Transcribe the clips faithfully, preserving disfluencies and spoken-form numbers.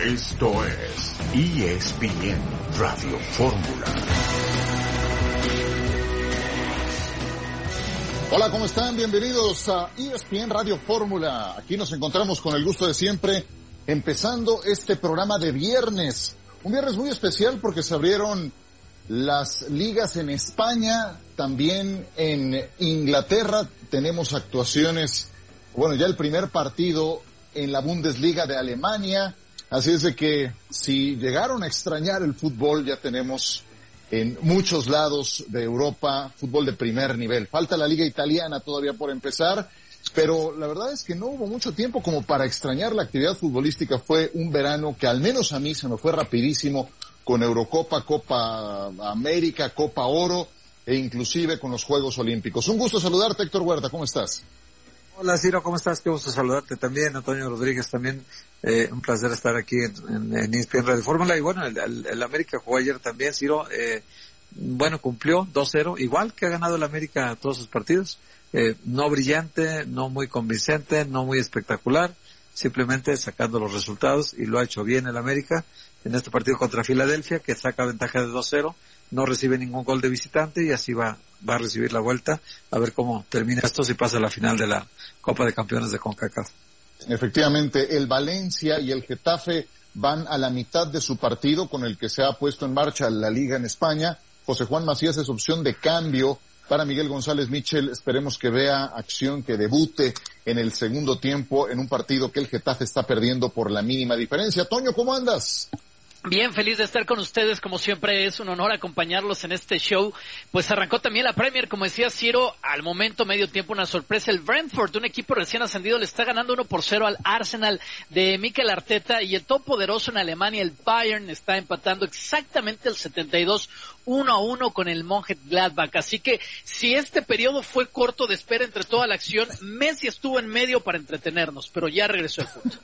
Esto es E S P N Radio Fórmula. Hola, ¿cómo están? Bienvenidos a E S P N Radio Fórmula. Aquí nos encontramos con el gusto de siempre, empezando este programa de viernes. Un viernes muy especial porque se abrieron las ligas en España, también en Inglaterra. Tenemos actuaciones, bueno, ya el primer partido en la Bundesliga de Alemania. Así es de que si llegaron a extrañar el fútbol, ya tenemos en muchos lados de Europa fútbol de primer nivel. Falta la liga italiana todavía por empezar, pero la verdad es que no hubo mucho tiempo como para extrañar la actividad futbolística. Fue un verano que al menos a mí se me fue rapidísimo, con Eurocopa, Copa América, Copa Oro e inclusive con los Juegos Olímpicos. Un gusto saludarte, Héctor Huerta, ¿cómo estás? Hola, Ciro, ¿cómo estás? Qué gusto saludarte también. Antonio Rodríguez también. Eh, un placer estar aquí en, en, en E S P N Radio Fórmula. Y bueno, el, el, el América jugó ayer también, Ciro. Eh, bueno, cumplió dos cero, igual que ha ganado el América todos sus partidos. Eh, no brillante, no muy convincente, no muy espectacular. Simplemente sacando los resultados, y lo ha hecho bien el América en este partido contra Filadelfia, que saca ventaja de dos cero. No recibe ningún gol de visitante y así va va a recibir la vuelta, a ver cómo termina esto, si pasa a la final de la Copa de Campeones de CONCACAF. Efectivamente, el Valencia y el Getafe van a la mitad de su partido con el que se ha puesto en marcha la Liga en España. José Juan Macías es opción de cambio para Miguel González Mitchell. Esperemos que vea acción, que debute en el segundo tiempo en un partido que el Getafe está perdiendo por la mínima diferencia. Toño, ¿cómo andas? Bien, feliz de estar con ustedes, como siempre es un honor acompañarlos en este show. Pues arrancó también la Premier, como decía Ciro, al momento medio tiempo una sorpresa. El Brentford, un equipo recién ascendido, le está ganando uno por cero al Arsenal de Mikel Arteta, y el todopoderoso en Alemania, el Bayern, está empatando exactamente el setenta y dos, uno a uno con el Mönchengladbach. Así que si este periodo fue corto de espera entre toda la acción, Messi estuvo en medio para entretenernos, pero ya regresó el fútbol.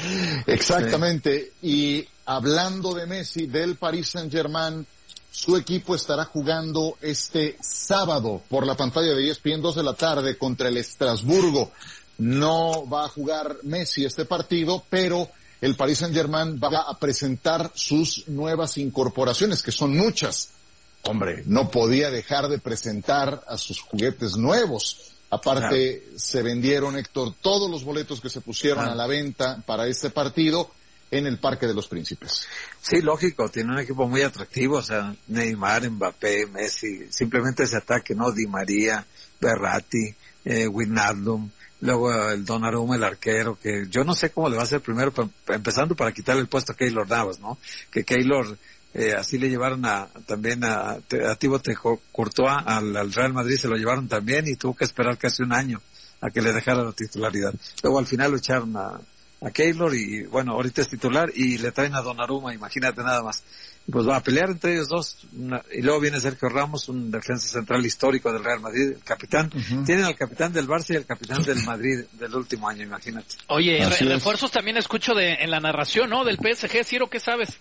Exactamente, y hablando de Messi, del Paris Saint-Germain, su equipo estará jugando este sábado por la pantalla de E S P N, dos de la tarde, contra el Estrasburgo. No va a jugar Messi este partido, pero el Paris Saint-Germain va a presentar sus nuevas incorporaciones, que son muchas. Hombre, no podía dejar de presentar a sus juguetes nuevos. Aparte, claro, se vendieron, Héctor, todos los boletos que se pusieron ah. a la venta para este partido en el Parque de los Príncipes. Sí, lógico, tiene un equipo muy atractivo, o sea, Neymar, Mbappé, Messi, simplemente ese ataque, ¿no? Di María, Verratti, eh, Wijnaldum, luego el Donnarumma, el arquero, que yo no sé cómo le va a hacer primero, pa, pa, empezando para quitarle el puesto a Keylor Navas, ¿no? Que Keylor... Eh, así le llevaron a, también a, a Thibaut Courtois al, al Real Madrid, se lo llevaron también y tuvo que esperar casi un año a que le dejara la titularidad. Luego al final lo echaron a, a Keylor y bueno, ahorita es titular y le traen a Donnarumma, imagínate nada más. Pues va a pelear entre ellos dos, una, y luego viene Sergio Ramos, un defensa central histórico del Real Madrid, el capitán. Uh-huh. Tienen al capitán del Barça y el capitán del Madrid del último año, imagínate. Oye, re- refuerzos también escucho de en la narración, ¿no? Del P S G, Ciro, ¿qué sabes?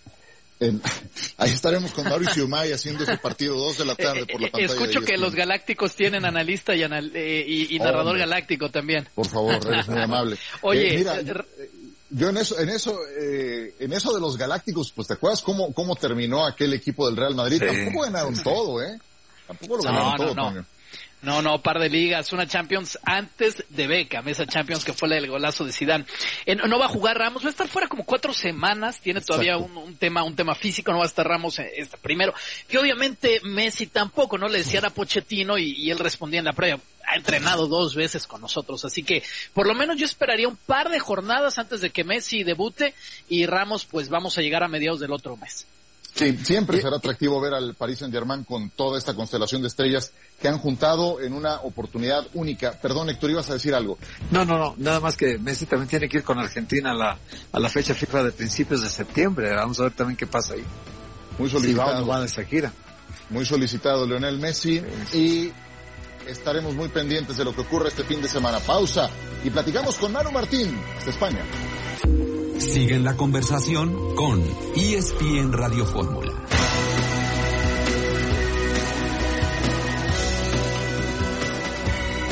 En, ahí estaremos con Mauricio May haciendo ese partido dos de la tarde por la pantalla. Escucho que los Galácticos tienen analista y, anal, eh, y, y narrador oh, galáctico también. Por favor, eres muy amable. Oye, eh, mira, yo, yo en eso, en eso, eh, en eso de los Galácticos, pues te acuerdas cómo, cómo terminó aquel equipo del Real Madrid. Sí. Tampoco ganaron sí. todo, ¿eh? Tampoco lo ganaron no, todo, no, no. No, no, par de ligas, una Champions antes de Beckham, esa Champions que fue la del golazo de Zidane. Eh, no, no va a jugar Ramos, va a estar fuera como cuatro semanas, tiene todavía un, un tema un tema físico, no va a estar Ramos eh, este primero. Y obviamente Messi tampoco, ¿no? Le decían a Pochettino y, y él respondía en la previa, ha entrenado dos veces con nosotros, así que por lo menos yo esperaría un par de jornadas antes de que Messi debute, y Ramos pues vamos a llegar a mediados del otro mes. Sí, siempre será atractivo ver al Paris Saint-Germain con toda esta constelación de estrellas que han juntado en una oportunidad única. Perdón, Héctor, ibas a decir algo. No, no, no, nada más que Messi también tiene que ir con Argentina a la, a la fecha FIFA de principios de septiembre. Vamos a ver también qué pasa ahí. Muy solicitado. Si va, va de Shakira. Muy solicitado Lionel Messi, y estaremos muy pendientes de lo que ocurre este fin de semana. Pausa y platicamos con Manu Martín, hasta España. Siguen la conversación con E S P N Radio Fórmula.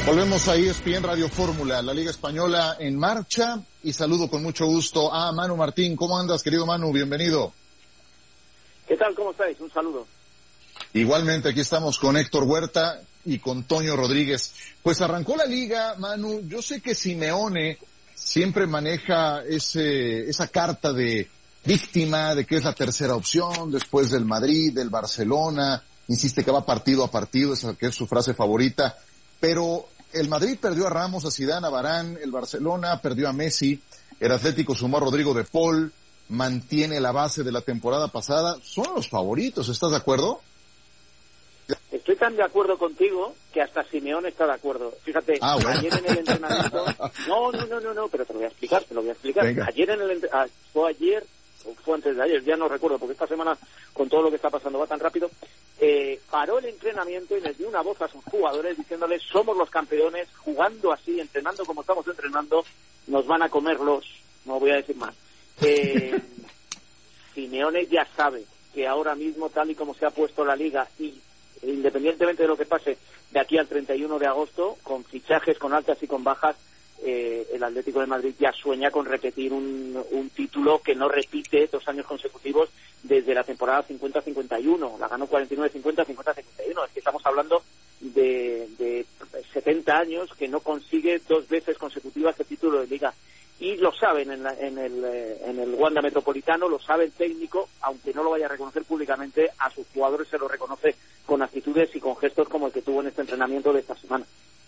Volvemos a E S P N Radio Fórmula, la Liga Española en marcha, y saludo con mucho gusto a Manu Martín. ¿Cómo andas, querido Manu? Bienvenido. ¿Qué tal? ¿Cómo estáis? Un saludo. Igualmente, aquí estamos con Héctor Huerta y con Toño Rodríguez. Pues arrancó la Liga, Manu. Yo sé que Simeone siempre maneja ese esa carta de víctima, de que es la tercera opción después del Madrid, del Barcelona. Insiste que va partido a partido, esa que es su frase favorita. Pero el Madrid perdió a Ramos, a Zidane, a Varane, el Barcelona perdió a Messi, el Atlético sumó a Rodrigo de Paul, mantiene la base de la temporada pasada. Son los favoritos, ¿estás de acuerdo? Estoy tan de acuerdo contigo que hasta Simeone está de acuerdo. Fíjate, ah, bueno. ayer en el entrenamiento... No, no, no, no, no, pero te lo voy a explicar, te lo voy a explicar. Venga. Ayer en el entrenamiento... Fue ayer, o fue antes de ayer, ya no recuerdo, porque esta semana, con todo lo que está pasando, va tan rápido. Eh, paró el entrenamiento y les dio una voz a sus jugadores diciéndoles: somos los campeones, jugando así, entrenando como estamos entrenando, nos van a comer los... No voy a decir más. Eh, Simeone ya sabe que ahora mismo, tal y como se ha puesto la Liga, y independientemente de lo que pase de aquí al treinta y uno de agosto, con fichajes, con altas y con bajas, eh, el Atlético de Madrid ya sueña con repetir un, un título que no repite dos años consecutivos desde la temporada cincuenta cincuenta y uno. La ganó cuarenta y nueve cincuenta, cincuenta cincuenta y uno. Es que estamos hablando de, de setenta años que no consigue dos veces consecutivas el título de Liga. Y lo saben en, la, en, el, en el Wanda Metropolitano, lo sabe el técnico, aunque no lo vaya a reconocer públicamente, a sus jugadores se lo reconoce con actitudes y con gestos como el que tuvo en este entrenamiento de esta semana.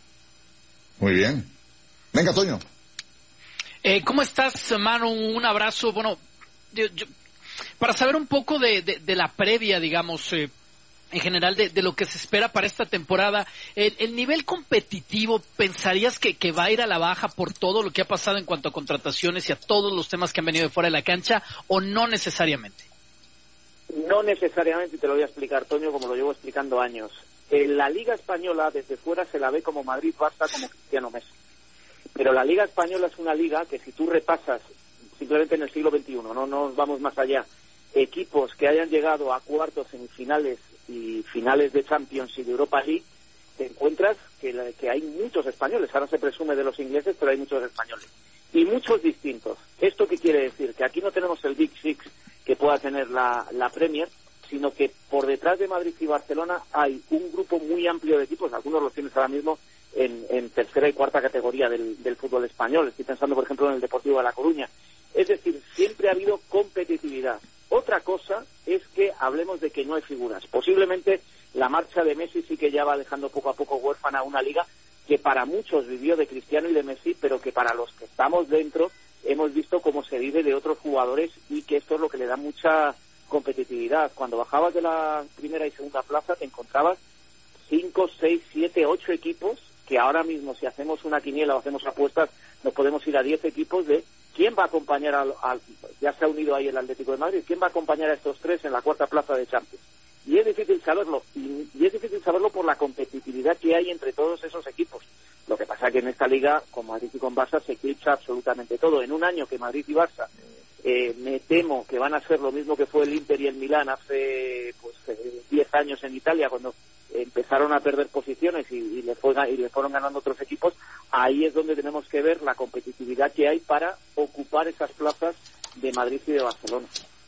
Muy bien. Venga, Toño. Eh, ¿Cómo estás, Manu? Un abrazo. Bueno, yo, yo, para saber un poco de, de, de la previa, digamos, eh, en general de, de lo que se espera para esta temporada, el, el nivel competitivo, ¿pensarías que, que va a ir a la baja por todo lo que ha pasado en cuanto a contrataciones y a todos los temas que han venido de fuera de la cancha, o no necesariamente? No necesariamente, y te lo voy a explicar, Toño, como lo llevo explicando años. En la Liga Española, desde fuera, se la ve como Madrid-Barça, como Cristiano Messi. Pero la Liga Española es una liga que, si tú repasas, simplemente en el siglo veintiuno, no nos vamos más allá, equipos que hayan llegado a cuartos, semifinales y finales de Champions y de Europa League, te encuentras que, la, que hay muchos españoles. Ahora se presume de los ingleses, pero hay muchos españoles. Y muchos distintos. ¿Esto qué quiere decir? Que aquí no tenemos el Big Six que pueda tener la, la Premier, sino que por detrás de Madrid y Barcelona hay un grupo muy amplio de equipos, algunos los tienes ahora mismo en, en tercera y cuarta categoría del, del fútbol español. Estoy pensando, por ejemplo, en el Deportivo de La Coruña. Es decir, siempre ha habido competitividad. Otra cosa es que hablemos de que no hay figuras. Posiblemente la marcha de Messi sí que ya va dejando poco a poco huérfana una liga que para muchos vivió de Cristiano y de Messi, pero que para los que estamos dentro hemos visto cómo se vive de otros jugadores, y que esto es lo que le da mucha competitividad. Cuando bajabas de la primera y segunda plaza te encontrabas cinco, seis, siete, ocho equipos que ahora mismo, si hacemos una quiniela o hacemos apuestas, nos podemos ir a diez equipos de quién va a acompañar al, al... Ya se ha unido ahí el Atlético de Madrid. ¿Quién va a acompañar a estos tres en la cuarta plaza de Champions? Y es difícil saberlo, y, y es difícil saberlo por la competitividad que hay entre todos esos equipos. Lo que pasa es que en esta liga, con Madrid y con Barça, se eclipsa absolutamente todo. En un año que Madrid y Barça, eh, me temo que van a ser lo mismo que fue el Inter y el Milán hace pues diez eh, años en Italia, cuando empezaron a perder posiciones y, y, le fue, y le fueron ganando otros equipos. Ahí es donde tenemos que ver la competitividad que hay para ocupar esas plazas de Madrid y de Barcelona.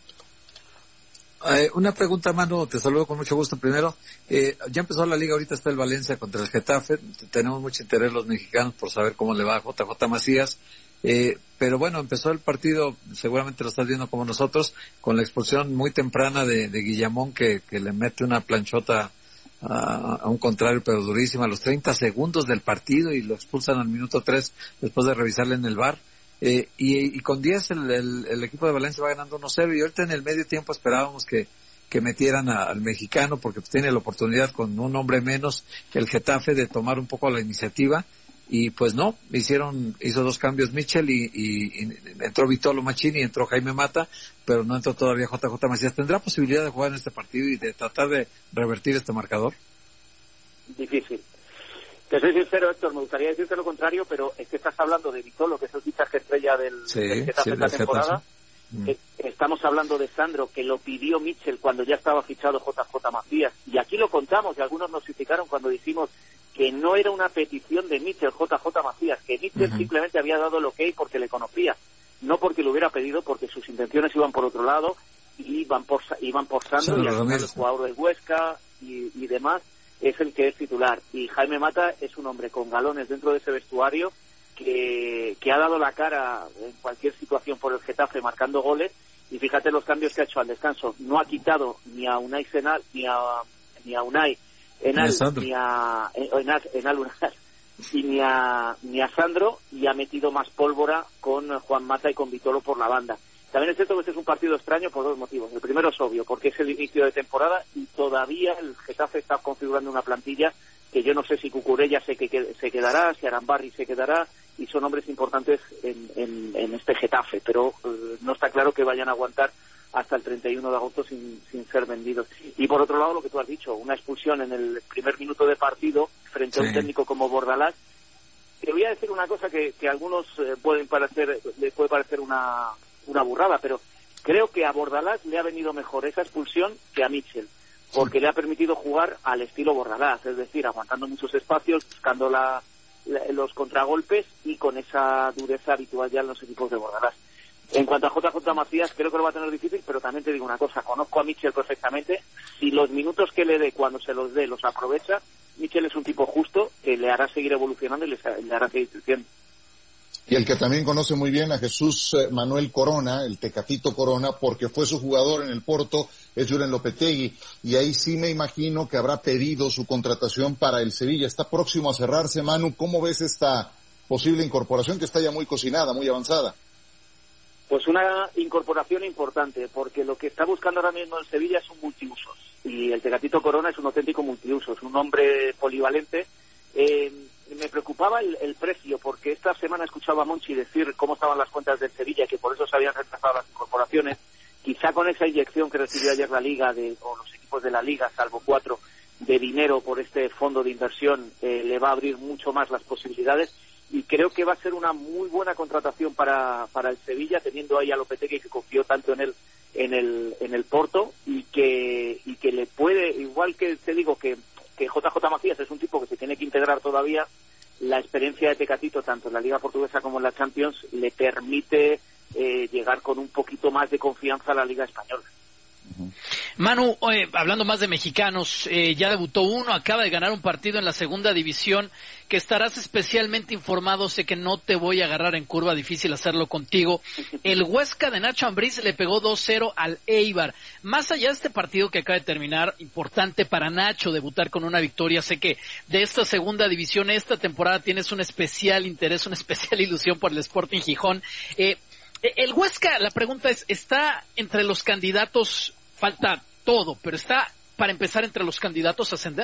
Eh, una pregunta, Manu, te saludo con mucho gusto. Primero, eh, ya empezó la liga, ahorita está el Valencia contra el Getafe. Tenemos mucho interés los mexicanos por saber cómo le va a J J Macías. Eh, pero bueno, empezó el partido, seguramente lo estás viendo como nosotros, con la expulsión muy temprana de, de Guillamón, que, que le mete una planchota a, a un contrario, pero durísima, a los treinta segundos del partido, y lo expulsan al minuto tres después de revisarle en el V A R. Eh, y, y con diez el, el, el equipo de Valencia va ganando uno cero, y ahorita en el medio tiempo esperábamos que, que metieran a, al mexicano, porque pues, tiene la oportunidad con un hombre menos que el Getafe de tomar un poco la iniciativa, y pues no, hicieron, hizo dos cambios Michel y, y, y entró Vitolo Machini y entró Jaime Mata, pero no entró todavía J J Macías. ¿Tendrá posibilidad de jugar en este partido y de tratar de revertir este marcador? Difícil. Te soy sincero, Héctor, me gustaría decirte lo contrario, pero es que estás hablando de Vitolo, que es el fichaje estrella del, sí, del Getafe sí, esta temporada, Mm. Eh, estamos hablando de Sandro, que lo pidió Mitchell cuando ya estaba fichado J J Macías. Y aquí lo contamos, y algunos nos criticaron cuando dijimos que no era una petición de Mitchell, J J Macías, que Mitchell uh-huh. simplemente había dado el ok porque le conocía, no porque lo hubiera pedido, porque sus intenciones iban por otro lado, y iban por, iban por Sandro, sí, y al final el jugador del Huesca y, y demás es el que es titular. Y Jaime Mata es un hombre con galones dentro de ese vestuario que, que ha dado la cara en cualquier situación por el Getafe marcando goles, y fíjate los cambios que ha hecho al descanso. No ha quitado ni a Unai Senal, ni a, ni a Unai Enal, ni a Enal, Enal Unal, y ni a, ni a Sandro, y ha metido más pólvora con Juan Mata y con Vitolo por la banda. También es cierto que este es un partido extraño por dos motivos. El primero es obvio, porque es el inicio de temporada y todavía el Getafe está configurando una plantilla que yo no sé si Cucurella se, que, se quedará, si Arambarri se quedará, y son hombres importantes en, en, en este Getafe, pero eh, no está claro que vayan a aguantar hasta el treinta y uno de agosto sin, sin ser vendidos. Y por otro lado, lo que tú has dicho, una expulsión en el primer minuto de partido frente sí. a un técnico como Bordalás. Te voy a decir una cosa que, que a algunos eh, pueden parecer, le puede parecer una, una burrada, pero creo que a Bordalás le ha venido mejor esa expulsión que a Mitchell, porque sí. le ha permitido jugar al estilo Bordalás, es decir, aguantando muchos espacios, buscando la, la, los contragolpes y con esa dureza habitual ya en los equipos de Bordalás. En cuanto a J J Macías, creo que lo va a tener difícil, pero también te digo una cosa, conozco a Mitchell perfectamente. Si los minutos que le dé, cuando se los dé, los aprovecha, Mitchell es un tipo justo que le hará seguir evolucionando y le, le hará seguir creciendo. Y el que también conoce muy bien a Jesús Manuel Corona, el Tecatito Corona, porque fue su jugador en el Porto, es Julen Lopetegui, y ahí sí me imagino que habrá pedido su contratación para el Sevilla. Está próximo a cerrarse, Manu. ¿Cómo ves esta posible incorporación que está ya muy cocinada, muy avanzada? Pues una incorporación importante, porque lo que está buscando ahora mismo el Sevilla es un multiusos, y el Tecatito Corona es un auténtico multiusos, un hombre polivalente. Eh, me preocupaba el, el precio, porque esta semana escuchaba a Monchi decir cómo estaban las cuentas del Sevilla, que por eso se habían retrasado las incorporaciones. Quizá con esa inyección que recibió ayer la Liga, de, o los equipos de la Liga, salvo cuatro, de dinero por este fondo de inversión, eh, le va a abrir mucho más las posibilidades. Y creo que va a ser una muy buena contratación para, para el Sevilla, teniendo ahí a Lopetegui, que confió tanto en él en el en el Porto, y que y que le puede, igual que te digo que, que J J Macías es un tipo que se tiene que integrar todavía, la experiencia de Tecatito, tanto en la Liga Portuguesa como en la Champions, le permite eh, llegar con un poquito más de confianza a la Liga Española. Manu, eh, hablando más de mexicanos, eh, ya debutó uno, acaba de ganar un partido en la segunda división, que estarás especialmente informado, sé que no te voy a agarrar en curva, difícil hacerlo contigo. El Huesca de Nacho Ambriz le pegó dos cero al Eibar. Más allá de este partido que acaba de terminar, importante para Nacho debutar con una victoria, sé que de esta segunda división, esta temporada tienes un especial interés, una especial ilusión por el Sporting Gijón. Eh, el Huesca, la pregunta es, ¿está entre los candidatos? Falta todo, pero ¿está para empezar entre los candidatos a ascender?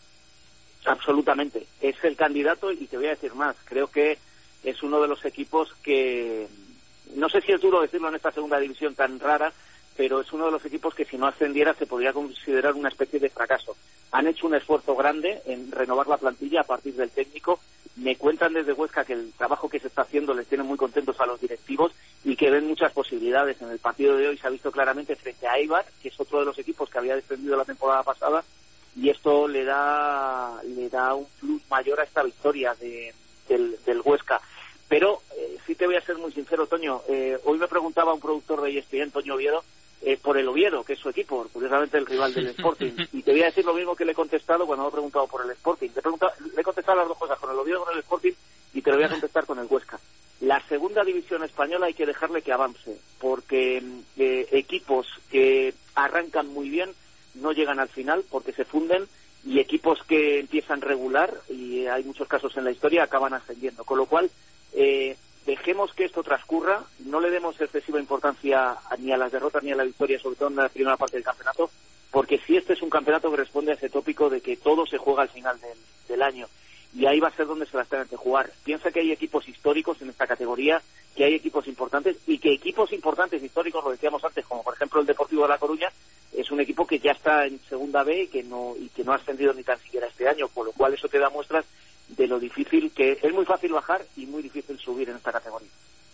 Absolutamente, es el candidato, y te voy a decir más, creo que es uno de los equipos que, no sé si es duro decirlo en esta segunda división tan rara, pero es uno de los equipos que si no ascendiera se podría considerar una especie de fracaso. Han hecho un esfuerzo grande en renovar la plantilla a partir del técnico. Me cuentan desde Huesca que el trabajo que se está haciendo les tiene muy contentos a los directivos y que ven muchas posibilidades. En el partido de hoy se ha visto claramente frente a Eibar, que es otro de los equipos que había descendido la temporada pasada, y esto le da le da un plus mayor a esta victoria de, del, del Huesca. Pero eh, sí te voy a ser muy sincero, Toño. Eh, hoy me preguntaba un productor de E S P N, Toño Oviedo, eh, por el Oviedo, que es su equipo, curiosamente el rival del Sporting. Y te voy a decir lo mismo que le he contestado cuando me he preguntado por el Sporting. Te he, le he contestado las dos cosas, con el Oviedo y con el Sporting, y te lo voy a contestar con el Huesca. La segunda división española hay que dejarle que avance, porque eh, equipos que arrancan muy bien no llegan al final porque se funden, y equipos que empiezan regular, y hay muchos casos en la historia, acaban ascendiendo. Con lo cual, eh, dejemos que esto transcurra, no le demos excesiva importancia ni a las derrotas ni a la victoria, sobre todo en la primera parte del campeonato, porque si este es un campeonato que responde a ese tópico de que todo se juega al final del, del año, y ahí va a ser donde se las tengan que jugar. Piensa que hay equipos históricos en esta categoría, que hay equipos importantes, y que equipos importantes históricos, lo decíamos antes, como por ejemplo el Deportivo de La Coruña, es un equipo que ya está en segunda B y que no y que no ha ascendido ni tan siquiera este año, por lo cual eso te da muestras de lo difícil que es. Muy fácil bajar y muy difícil subir en esta categoría.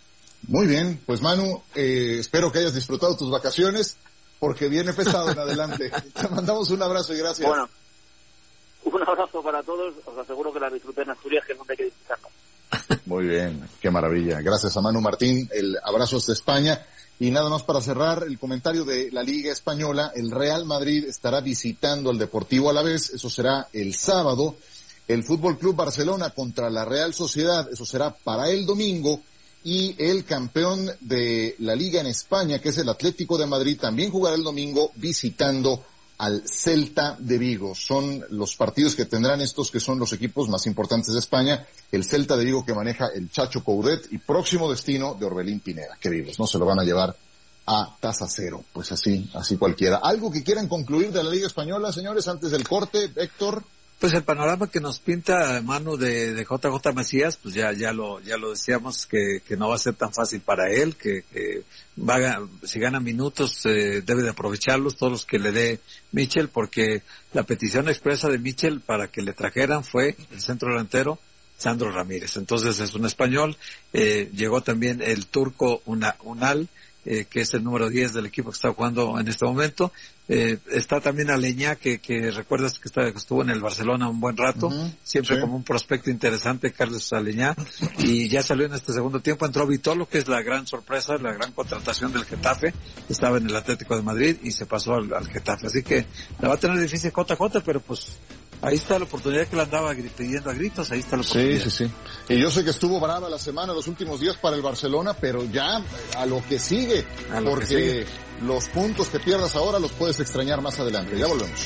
Muy bien, pues Manu, eh, espero que hayas disfrutado tus vacaciones, porque viene pesado en adelante. Te mandamos un abrazo y gracias. Bueno, un abrazo para todos, os aseguro que la disfruté en Asturias, que es donde hay que disfrutarla. Muy bien, qué maravilla. Gracias a Manu Martín, el abrazo desde España. Y nada más para cerrar el comentario de la Liga Española, el Real Madrid estará visitando al Deportivo Alavés, eso será el sábado. El Fútbol Club Barcelona contra la Real Sociedad, eso será para el domingo. Y el campeón de la Liga en España, que es el Atlético de Madrid, también jugará el domingo visitando al Celta de Vigo. Son los partidos que tendrán estos, que son los equipos más importantes de España. El Celta de Vigo, que maneja el Chacho Coudet, y próximo destino de Orbelín Pineda. Qué vivos, no se lo van a llevar a tasa cero. Pues así, así cualquiera. ¿Algo que quieran concluir de la Liga Española, señores, antes del corte, Héctor? Pues el panorama que nos pinta mano de, de J J Macías, pues ya, ya lo, ya lo decíamos, que, que no va a ser tan fácil para él, que, que va a, si gana minutos, eh, debe de aprovecharlos, todos los que le dé Michel, porque la petición expresa de Michel para que le trajeran fue el centro delantero Sandro Ramírez. Entonces es un español, eh, llegó también el turco Una, Unal, eh, que es el número diez del equipo que está jugando en este momento. Eh, está también Aleñá, que, que recuerdas que, está, que estuvo en el Barcelona un buen rato, uh-huh, siempre sí. Como un prospecto interesante, Carlos Aleñá, y ya salió en este segundo tiempo. Entró Vitolo, que es la gran sorpresa, la gran contratación del Getafe, estaba en el Atlético de Madrid y se pasó al, al Getafe, así que la va a tener difícil J J, pero pues ahí está la oportunidad que le andaba pidiendo a gritos, ahí está la oportunidad. Sí, sí, sí. Y yo sé que estuvo brava la semana, los últimos días para el Barcelona, pero ya a lo que sigue, a lo porque que sigue. Los puntos que pierdas ahora los puedes extrañar más adelante. Ya volvemos.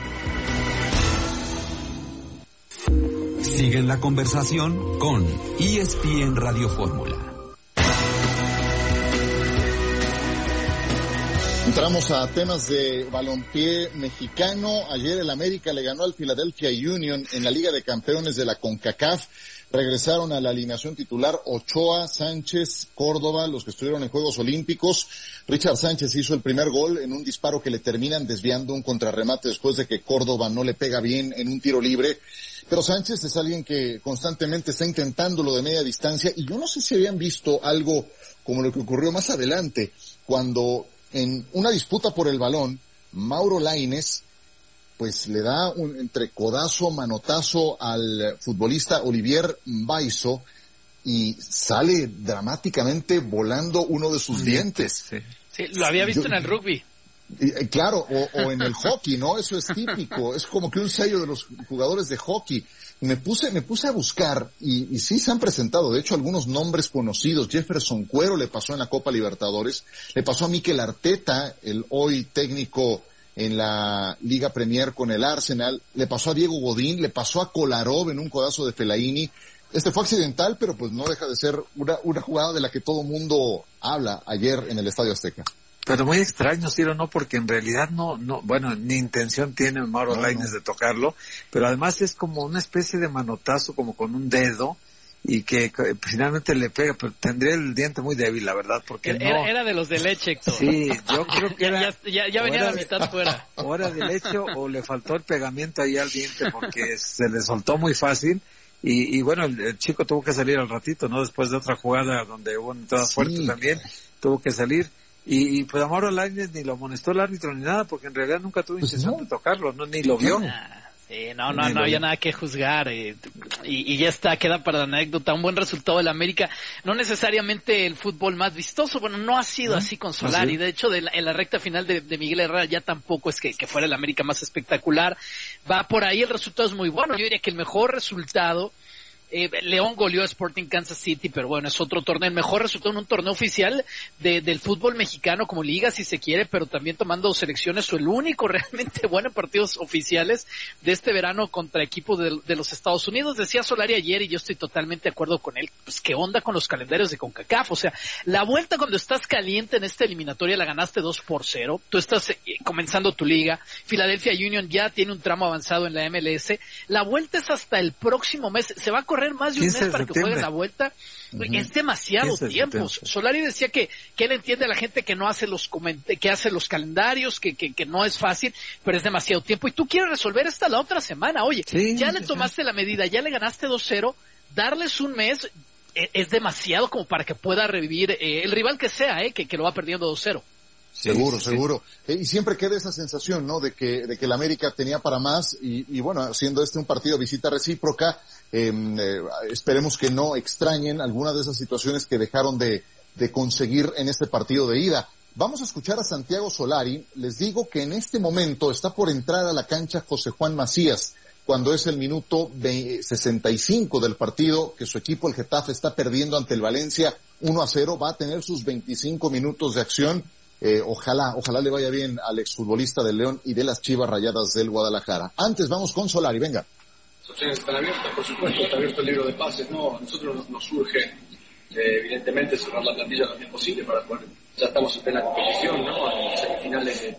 Sigue en la conversación con E S P N Radio Fórmula. Entramos a temas de balompié mexicano. Ayer el América le ganó al Philadelphia Union en la Liga de Campeones de la CONCACAF. Regresaron a la alineación titular Ochoa, Sánchez, Córdoba, los que estuvieron en Juegos Olímpicos. Richard Sánchez hizo el primer gol en un disparo que le terminan desviando un contrarremate después de que Córdoba no le pega bien en un tiro libre. Pero Sánchez es alguien que constantemente está intentándolo de media distancia, y yo no sé si habían visto algo como lo que ocurrió más adelante, cuando en una disputa por el balón, Mauro Lainez pues le da un entre codazo, manotazo al futbolista Olivier Mbaizo y sale dramáticamente volando uno de sus dientes. Sí, sí, lo había visto Yo, en el rugby. Y, claro, o, o en el hockey, ¿no? Eso es típico, es como que un sello de los jugadores de hockey. Me puse, me puse a buscar y, y sí se han presentado, de hecho, algunos nombres conocidos. Jefferson Cuero le pasó en la Copa Libertadores, le pasó a Mikel Arteta, el hoy técnico en la Liga Premier con el Arsenal, le pasó a Diego Godín, le pasó a Kolarov en un codazo de Fellaini. Este fue accidental, pero pues no deja de ser una, una jugada de la que todo mundo habla ayer en el Estadio Azteca. Pero muy extraño, Ciro, ¿no? Porque en realidad no, no, bueno, ni intención tiene Mauro no, Lainez no. de tocarlo, pero además es como una especie de manotazo, como con un dedo, y que, que finalmente le pega, pero tendría el diente muy débil, la verdad, porque era, no... Era de los de leche, Héctor. Sí, yo creo que era... Ya, ya, ya venía la mitad de, fuera. O era de leche, o le faltó el pegamento ahí al diente, porque se le soltó muy fácil. Y, y bueno, el, el chico tuvo que salir al ratito, ¿no? Después de otra jugada donde hubo una entrada sí. fuerte también, tuvo que salir. Y, y pues a Mauro Lainez ni lo amonestó el árbitro ni nada, porque en realidad nunca tuvo intención pues no. de tocarlo, no ni lo vio. Ah, sí, no, no, no había nada que juzgar, eh, y, y ya está, queda para la anécdota, un buen resultado del América, no necesariamente el fútbol más vistoso, bueno, no ha sido ¿Ah? así con Solari, ¿Ah, sí? De hecho, de la, en la recta final de, de Miguel Herrera ya tampoco es que, que fuera el América más espectacular, va por ahí, el resultado es muy bueno, yo diría que el mejor resultado, Eh, León goleó a Sporting Kansas City, pero bueno, es otro torneo, el mejor resultado en un torneo oficial de, del fútbol mexicano como liga, si se quiere, pero también tomando selecciones, o el único realmente bueno en partidos oficiales de este verano contra equipos de, de los Estados Unidos. Decía Solari ayer, y yo estoy totalmente de acuerdo con él, pues qué onda con los calendarios de CONCACAF, o sea, la vuelta cuando estás caliente en esta eliminatoria la ganaste dos por cero, tú estás eh, comenzando tu liga, Philadelphia Union ya tiene un tramo avanzado en la M L S, la vuelta es hasta el próximo mes, se va a correr más de un mes para que juegue la vuelta, uh-huh. Es demasiado tiempo. Solari decía que, que él entiende a la gente que no hace los coment- que hace los calendarios, que, que, que no es fácil, pero es demasiado tiempo, y tú quieres resolver esta la otra semana, oye, sí, ya le tomaste sí. la medida, ya le ganaste dos cero, darles un mes, es demasiado como para que pueda revivir eh, el rival que sea, eh, que, que lo va perdiendo dos cero. Sí, seguro, sí. seguro. Eh, y siempre queda esa sensación, ¿no? De que, de que el América tenía para más y, y bueno, siendo este un partido de visita recíproca, eh, eh, esperemos que no extrañen algunas de esas situaciones que dejaron de, de conseguir en este partido de ida. Vamos a escuchar a Santiago Solari. Les digo que en este momento está por entrar a la cancha José Juan Macías, cuando es el minuto sesenta y cinco del partido, que su equipo, el Getafe, está perdiendo ante el Valencia uno a cero, va a tener sus veinticinco minutos de acción. Eh, ojalá, ojalá le vaya bien al exfutbolista del León y de las Chivas Rayadas del Guadalajara. Antes vamos con Solari, venga. Las opciones están abiertas, por supuesto, está abierto el libro de pases, no, a nosotros nos, nos surge, eh, evidentemente, cerrar la plantilla lo antes posible para poder, ya estamos en plena competición, ¿no? En semifinales de,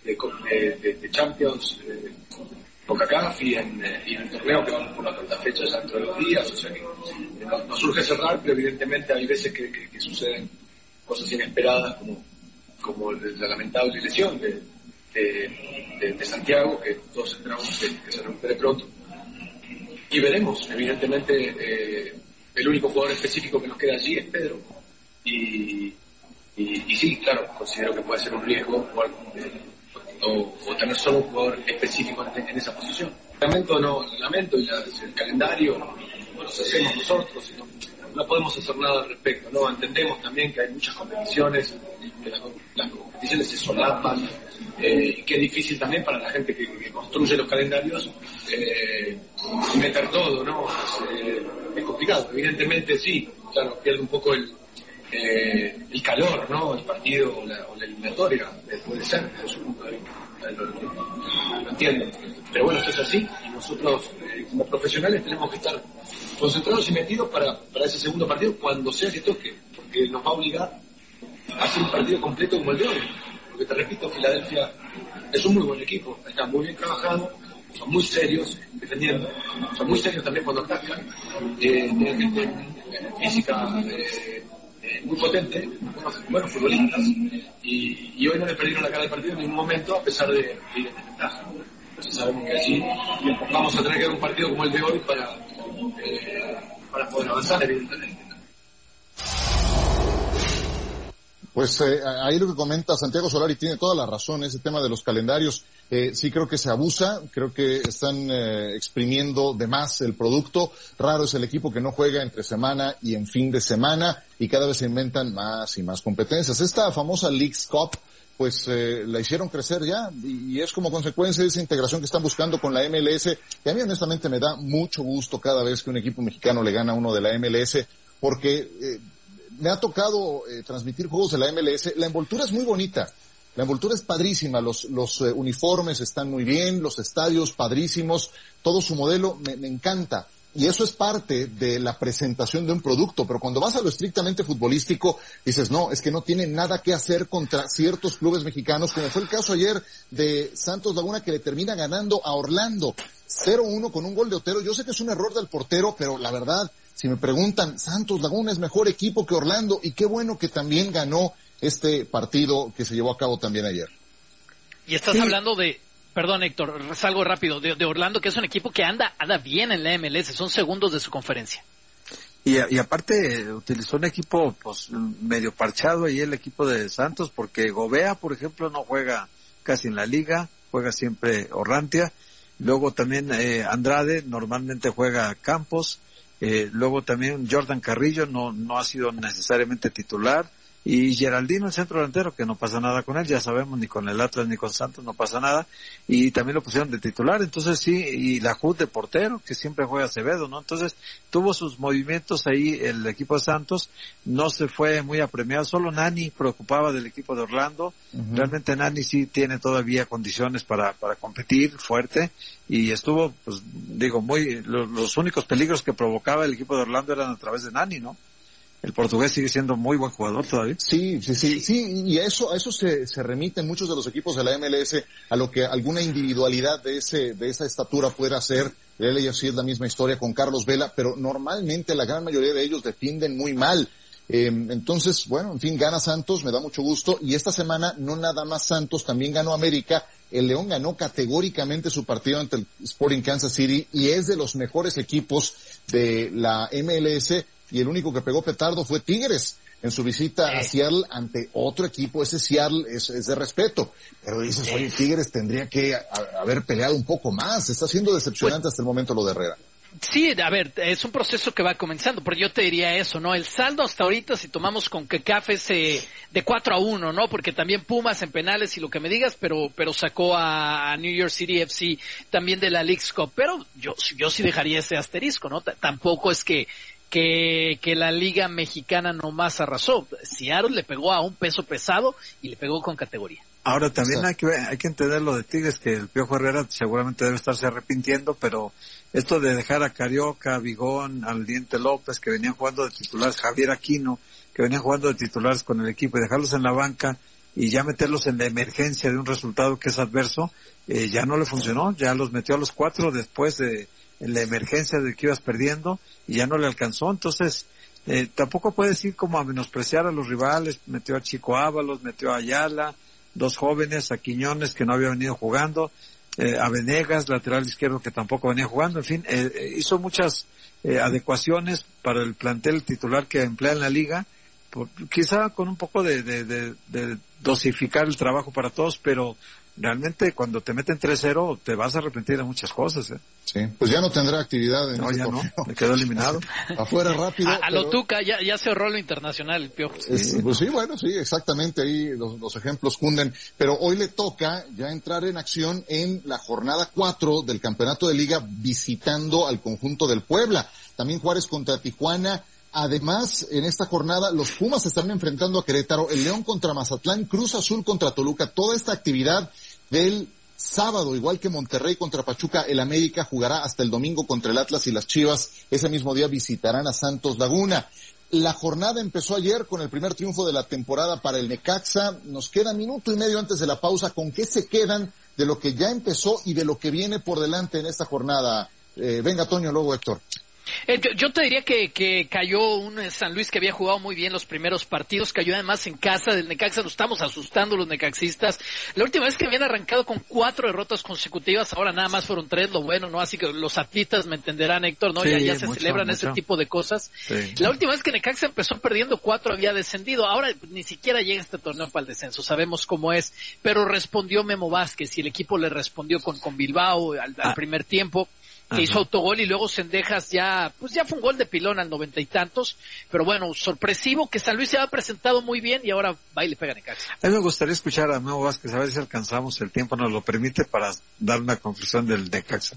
de, de, de Champions, eh, CONCACAF y en, eh, y en el torneo que vamos por la cuarta fecha ya dentro de los días, o sea que eh, nos, nos surge cerrar, pero evidentemente hay veces que, que, que suceden cosas inesperadas como como la lamentable lesión de, de, de, de Santiago, que todos esperamos que, que se recupere pronto. Y veremos, evidentemente, eh, el único jugador específico que nos queda allí es Pedro. Y, y, y sí, claro, considero que puede ser un riesgo jugar, eh, o, o tener solo un jugador específico en, en esa posición. Lamento, no, lamento, y la, el calendario lo hacemos nosotros, no, no podemos hacer nada al respecto, ¿no? Entendemos también que hay muchas competiciones, que las, las competiciones se solapan, eh, y que es difícil también para la gente que, que construye los calendarios eh, meter todo, ¿no? Es, eh, es complicado, evidentemente sí, claro, pierde un poco el, eh, el calor, ¿no? El partido o la, o la eliminatoria, eh, puede ser, desde su punto de vista, lo, lo, lo entiendo, pero bueno, esto es así, y nosotros eh, como profesionales tenemos que estar concentrados y metidos para, para ese segundo partido cuando sea que toque, porque nos va a obligar a hacer un partido completo como el de hoy, porque te repito, Filadelfia es un muy buen equipo, está muy bien trabajado, son muy serios defendiendo, son muy serios también cuando atacan, eh, tienen gente eh, física eh, eh, muy potente, buenos, buenos futbolistas, y, y hoy no le perdieron la cara del partido en ningún momento a pesar de, de ir en desventaja. Entonces sabemos que allí vamos a tener que dar un partido como el de hoy para, eh, para poder avanzar, evidentemente. Pues eh, ahí lo que comenta Santiago Solari tiene toda la razón, ese tema de los calendarios. Eh, sí creo que se abusa, creo que están eh, exprimiendo de más el producto. Raro es el equipo que no juega entre semana y en fin de semana, y cada vez se inventan más y más competencias. Esta famosa Leagues Cup, pues eh, la hicieron crecer ya, y, y es como consecuencia de esa integración que están buscando con la M L S, que a mí honestamente me da mucho gusto cada vez que un equipo mexicano le gana a uno de la M L S, porque eh, me ha tocado eh, transmitir juegos de la M L S. La envoltura es muy bonita, la envoltura es padrísima, los, los eh, uniformes están muy bien, los estadios padrísimos, todo su modelo me, me encanta. Y eso es parte de la presentación de un producto, pero cuando vas a lo estrictamente futbolístico, dices, no, es que no tiene nada que hacer contra ciertos clubes mexicanos, como fue el caso ayer de Santos Laguna, que le termina ganando a Orlando cero uno con un gol de Otero. Yo sé que es un error del portero, pero la verdad, si me preguntan, Santos Laguna es mejor equipo que Orlando, y qué bueno que también ganó este partido que se llevó a cabo también ayer. Y estás sí. hablando de... Perdón, Héctor, salgo rápido, de, de Orlando, que es un equipo que anda anda bien en la M L S, son segundos de su conferencia. Y, y aparte utilizó un equipo pues medio parchado ahí el equipo de Santos, porque Gobea, por ejemplo, no juega casi en la liga, juega siempre Orrantia. Luego también eh, Andrade normalmente juega Campos. Eh, luego también Jordan Carrillo no no ha sido necesariamente titular. Y Geraldino, el centro delantero, que no pasa nada con él, ya sabemos, ni con el Atlas ni con Santos no pasa nada, y también lo pusieron de titular, entonces sí, y la J U D de portero, que siempre juega Acevedo, ¿no? Entonces tuvo sus movimientos ahí el equipo de Santos, no se fue muy apremiado, solo Nani preocupaba del equipo de Orlando, uh-huh. Realmente Nani sí tiene todavía condiciones para para competir fuerte, y estuvo, pues digo, muy, los, los únicos peligros que provocaba el equipo de Orlando eran a través de Nani, ¿no? El portugués sigue siendo muy buen jugador todavía. Sí, sí, sí, sí, y a eso, a eso se, se remiten muchos de los equipos de la M L S, a lo que alguna individualidad de ese, de esa estatura pueda hacer. El L A F C es la misma historia con Carlos Vela, pero normalmente la gran mayoría de ellos defienden muy mal. Eh, entonces, bueno, en fin, gana Santos, me da mucho gusto, y esta semana no nada más Santos, también ganó América. El León ganó categóricamente su partido ante el Sporting Kansas City y es de los mejores equipos de la M L S. y el único que pegó petardo fue Tigres en su visita a Seattle ante otro equipo. Ese Seattle es, es de respeto, pero dices, oye, Tigres tendría que a, haber peleado un poco más. Está siendo decepcionante pues, hasta el momento lo de Herrera. Sí, a ver, es un proceso que va comenzando, pero yo te diría eso, ¿no? El saldo hasta ahorita, si tomamos con CONCACAF, es eh, de cuatro a uno, ¿no? Porque también Pumas en penales y lo que me digas, pero pero sacó a, a New York City F C también de la Leagues Cup, pero yo yo sí dejaría ese asterisco, ¿no? T- tampoco es que que que la Liga Mexicana nomás arrasó. Seattle le pegó a un peso pesado y le pegó con categoría. Ahora también hay que hay que entender lo de Tigres, que el Piojo Herrera seguramente debe estarse arrepintiendo, pero esto de dejar a Carioca, a Vigón, al Diente López, que venían jugando de titulares, Javier Aquino, que venían jugando de titulares con el equipo, y dejarlos en la banca y ya meterlos en la emergencia de un resultado que es adverso, eh, ya no le funcionó, ya los metió a los cuatro después de en la emergencia de que ibas perdiendo y ya no le alcanzó. Entonces eh, tampoco puedes ir como a menospreciar a los rivales. Metió a Chico Ábalos, metió a Ayala, dos jóvenes, a Quiñones que no había venido jugando, eh, a Venegas, lateral izquierdo, que tampoco venía jugando. En fin, eh, hizo muchas eh, adecuaciones para el plantel titular que emplea en la liga, por, quizá con un poco de, de, de, de dosificar el trabajo para todos, pero realmente cuando te meten tres cero te vas a arrepentir de muchas cosas, ¿eh? Sí, pues ya no tendrá actividad en no, este ya torneo. No, me quedó eliminado. Afuera rápido. A, a pero... lo Tuca, ya, ya se ahorró lo internacional, el Piojo. Es, pues sí, bueno, sí, exactamente, ahí los, los ejemplos cunden. Pero hoy le toca ya entrar en acción en la jornada cuatro del campeonato de liga, visitando al conjunto del Puebla. También Juárez contra Tijuana. Además, en esta jornada, los Pumas se están enfrentando a Querétaro, el León contra Mazatlán, Cruz Azul contra Toluca. Toda esta actividad del sábado, igual que Monterrey contra Pachuca, el América jugará hasta el domingo contra el Atlas y las Chivas. Ese mismo día visitarán a Santos Laguna. La jornada empezó ayer con el primer triunfo de la temporada para el Necaxa. Nos queda minuto y medio antes de la pausa. ¿Con qué se quedan de lo que ya empezó y de lo que viene por delante en esta jornada? Eh, venga, Toño, luego Héctor. Eh, yo, yo te diría que, que cayó un San Luis que había jugado muy bien los primeros partidos, cayó además en casa del Necaxa, nos estamos asustando los necaxistas. La última vez que habían arrancado con cuatro derrotas consecutivas, ahora nada más fueron tres, lo bueno, ¿no? Así que los atletas me entenderán, Héctor, ¿no? Sí, ya, ya se mucho, celebran mucho. Ese tipo de cosas. Sí. La última vez que Necaxa empezó perdiendo cuatro había descendido, ahora ni siquiera llega este torneo para el descenso, sabemos cómo es, pero respondió Memo Vázquez y el equipo le respondió con, con Bilbao al, al ah. primer tiempo. Que Ajá. hizo autogol y luego Cendejas ya, pues ya fue un gol de pilón al noventa y tantos, pero bueno, sorpresivo que San Luis se ha presentado muy bien y ahora va y le pega a Necaxa. A mí me gustaría escuchar a Memo Vázquez, a ver si alcanzamos, el tiempo nos lo permite para dar una conclusión del Necaxa.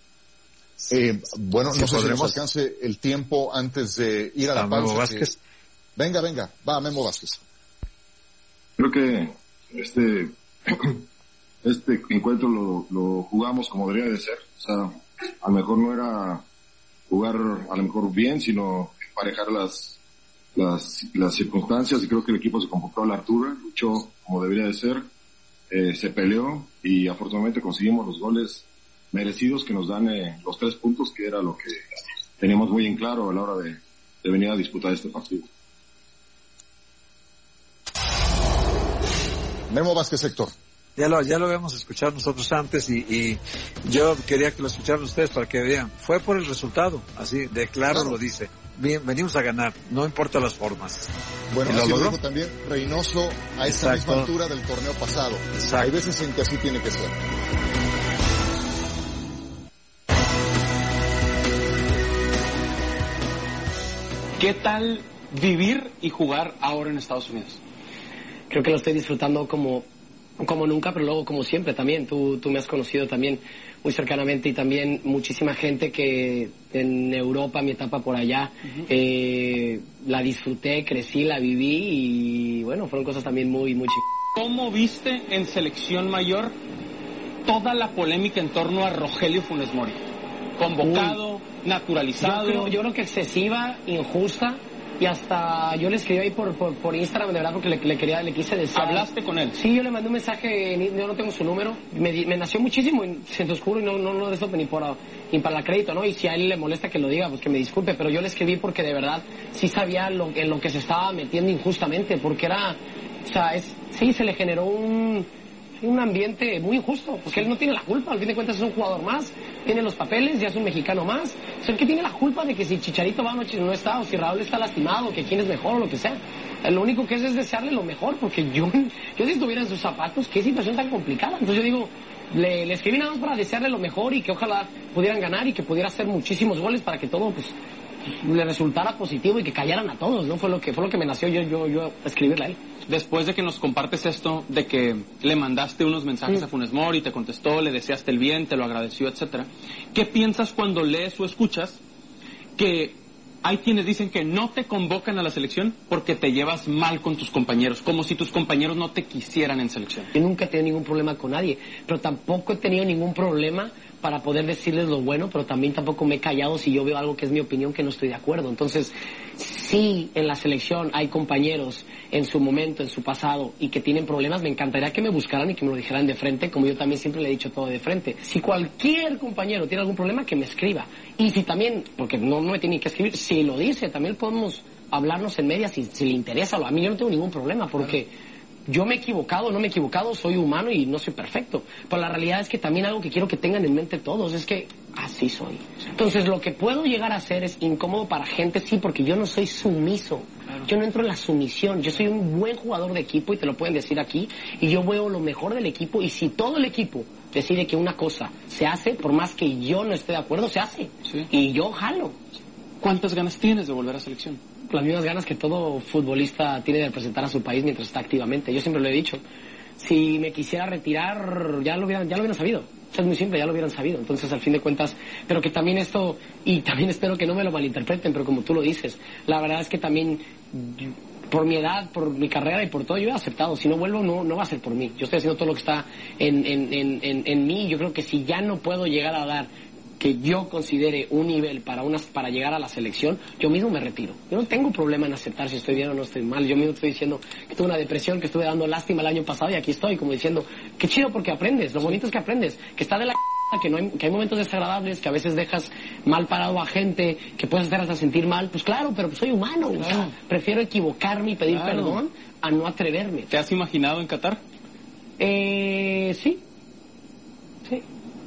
Eh, bueno, no sé si nos alcance el tiempo antes de ir a la a pausa. Memo Vázquez. Que... Venga, venga, va Memo Vázquez. Creo que este, este encuentro lo, lo jugamos como debería de ser, o sea, a lo mejor no era jugar a lo mejor bien, sino emparejar las, las, las circunstancias, y creo que el equipo se comportó a la altura, luchó como debería de ser, eh, se peleó y afortunadamente conseguimos los goles merecidos que nos dan eh, los tres puntos, que era lo que teníamos muy en claro a la hora de, de venir a disputar este partido. Memo Vázquez, Héctor. Ya lo, ya lo habíamos escuchado nosotros antes y, y yo quería que lo escucharan ustedes para que vean. Fue por el resultado, así, de claro, claro. Lo dice. Bien, venimos a ganar, no importa las formas. Bueno, así lo dijo también Reynoso a esta misma altura del torneo pasado. Exacto. Hay veces en que así tiene que ser. ¿Qué tal vivir y jugar ahora en Estados Unidos? Creo que lo estoy disfrutando como... como nunca, pero luego como siempre también. Tú, tú me has conocido también muy cercanamente y también muchísima gente que en Europa, mi etapa por allá, uh-huh. eh, la disfruté, crecí, la viví y bueno, fueron cosas también muy, muy chicas. ¿Cómo viste en selección mayor toda la polémica en torno a Rogelio Funes Mori? Convocado, Uy. naturalizado. Yo creo, yo creo que excesiva, injusta. Y hasta yo le escribí ahí por, por, por Instagram, de verdad, porque le, le quería, le quise decir. ¿Hablaste con él? Sí, yo le mandé un mensaje, yo no tengo su número, me, me nació muchísimo, y se te oscuro y no, no, no de eso ni, por, ni para la crédito, ¿no? Y si a él le molesta que lo diga, pues que me disculpe, pero yo le escribí porque de verdad sí sabía lo, en lo que se estaba metiendo injustamente, porque era, o sea, es, sí, se le generó un, un ambiente muy injusto, porque él no tiene la culpa, al fin de cuentas es un jugador más, tiene los papeles, ya es un mexicano más, es el que tiene la culpa de que si Chicharito va o no está, o si Raúl está lastimado, o que quién es mejor, o lo que sea. Lo único que es es desearle lo mejor, porque yo, yo si estuviera en sus zapatos, qué situación tan complicada. Entonces yo digo, le, le escribí nada más para desearle lo mejor y que ojalá pudieran ganar y que pudiera hacer muchísimos goles para que todo, pues, le resultara positivo y que callaran a todos, ¿no? Fue lo que fue lo que me nació yo yo yo escribirle a él. Después de que nos compartes esto, de que le mandaste unos mensajes sí. a Funes Mori, te contestó, le deseaste el bien, te lo agradeció, etcétera. ¿Qué piensas cuando lees o escuchas que hay quienes dicen que no te convocan a la selección porque te llevas mal con tus compañeros, como si tus compañeros no te quisieran en selección? Yo nunca he tenido ningún problema con nadie, pero tampoco he tenido ningún problema para poder decirles lo bueno, pero también tampoco me he callado si yo veo algo que es mi opinión que no estoy de acuerdo. Entonces, si en la selección hay compañeros en su momento, en su pasado, y que tienen problemas, me encantaría que me buscaran y que me lo dijeran de frente, como yo también siempre le he dicho todo de frente. Si cualquier compañero tiene algún problema, que me escriba. Y si también, porque no, no me tiene que escribir, si lo dice, también podemos hablarnos en media si, si le interesa. A mí yo no tengo ningún problema, porque claro, yo me he equivocado, no me he equivocado, soy humano y no soy perfecto. Pero la realidad es que también algo que quiero que tengan en mente todos es que así soy. Entonces lo que puedo llegar a hacer es incómodo para gente, sí, porque yo no soy sumiso. Claro. Yo no entro en la sumisión. Yo soy un buen jugador de equipo y te lo pueden decir aquí. Y yo veo lo mejor del equipo. Y si todo el equipo decide que una cosa se hace, por más que yo no esté de acuerdo, se hace. Sí. Y yo jalo. ¿Cuántas ganas tienes de volver a selección? Las mismas ganas que todo futbolista tiene de representar a su país mientras está activamente. Yo siempre lo he dicho. Si me quisiera retirar, ya lo hubieran, ya lo hubieran sabido. Es muy simple, ya lo hubieran sabido. Entonces, al fin de cuentas, pero que también esto, y también espero que no me lo malinterpreten, pero como tú lo dices, la verdad es que también, por mi edad, por mi carrera y por todo, yo he aceptado. Si no vuelvo, no, no va a ser por mí. Yo estoy haciendo todo lo que está en, en, en, en, en mí. Yo creo que si ya no puedo llegar a dar que yo considere un nivel para unas para llegar a la selección, yo mismo me retiro. Yo no tengo problema en aceptar si estoy bien o no estoy mal. Yo mismo estoy diciendo que tuve una depresión, que estuve dando lástima el año pasado y aquí estoy como diciendo, qué chido porque aprendes, lo bonito es que aprendes, que está de la que no hay, que hay momentos desagradables, que a veces dejas mal parado a gente, que puedes hacer hasta sentir mal, pues claro, pero soy humano, claro. O sea, prefiero equivocarme y pedir claro. perdón a no atreverme. ¿Te has imaginado en Qatar? Eh, sí. Sí.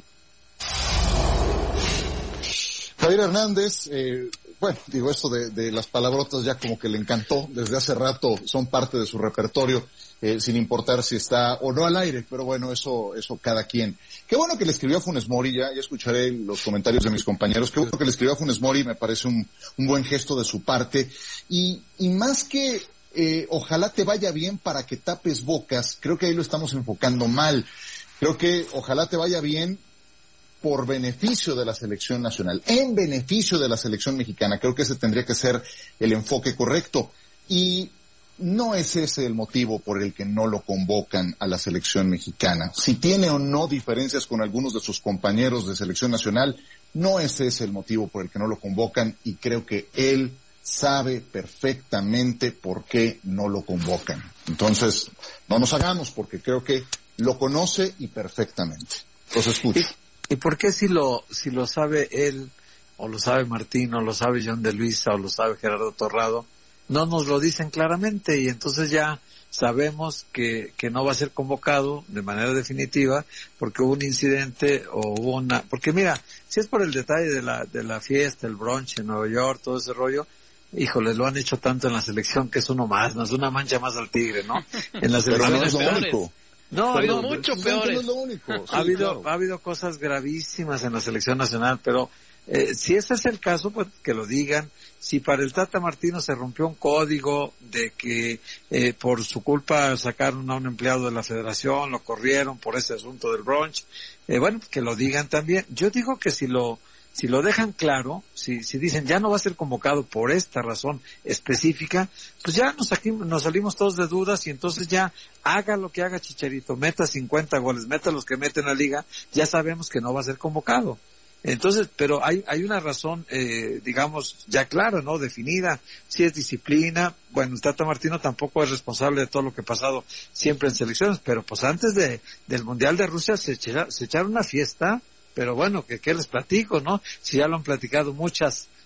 Javier Hernández, eh, bueno, digo esto de, de las palabrotas ya como que le encantó, desde hace rato son parte de su repertorio, eh, sin importar si está o no al aire, pero bueno, eso eso cada quien. Qué bueno que le escribió a Funes Mori, ya, ya escucharé los comentarios de mis compañeros, qué bueno que le escribió a Funes Mori, me parece un, un buen gesto de su parte, y, y más que eh, ojalá te vaya bien para que tapes bocas, creo que ahí lo estamos enfocando mal, creo que ojalá te vaya bien por beneficio de la selección nacional, en beneficio de la selección mexicana. Creo que ese tendría que ser el enfoque correcto. Y no es ese el motivo por el que no lo convocan a la selección mexicana. Si tiene o no diferencias con algunos de sus compañeros de selección nacional, no es ese el motivo por el que no lo convocan y creo que él sabe perfectamente por qué no lo convocan. Entonces, no nos hagamos porque creo que lo conoce y perfectamente. Los escucho. ¿Y por qué si lo si lo sabe él, o lo sabe Martín, o lo sabe John de Luisa, o lo sabe Gerardo Torrado, no nos lo dicen claramente y entonces ya sabemos que, que no va a ser convocado de manera definitiva porque hubo un incidente o hubo una... Porque mira, si es por el detalle de la de la fiesta, el brunch en Nueva York, todo ese rollo, híjole, lo han hecho tanto en la selección que es uno más, no es una mancha más al tigre, ¿no? En la selección no es lo único. No, ha habido no, mucho no, peores. No es lo único. Sí, ha habido, claro. ha habido cosas gravísimas en la selección nacional, pero eh, si ese es el caso, pues que lo digan. Si para el Tata Martino se rompió un código de que eh, por su culpa sacaron a un empleado de la federación, lo corrieron por ese asunto del brunch, eh, bueno, que lo digan también. Yo digo que si lo si lo dejan claro, si si dicen ya no va a ser convocado por esta razón específica, pues ya nos aquí nos salimos todos de dudas y entonces ya haga lo que haga Chicharito, meta cincuenta goles, meta los que mete en la liga, ya sabemos que no va a ser convocado. Entonces, pero hay hay una razón, eh, digamos, ya clara, ¿no? Definida. Si es disciplina, bueno, el Tata Martino tampoco es responsable de todo lo que ha pasado siempre en selecciones, pero pues antes de del Mundial de Rusia se, echa, se echaron una fiesta. Pero bueno, que qué les platico, ¿no? Si ya lo han platicado muchas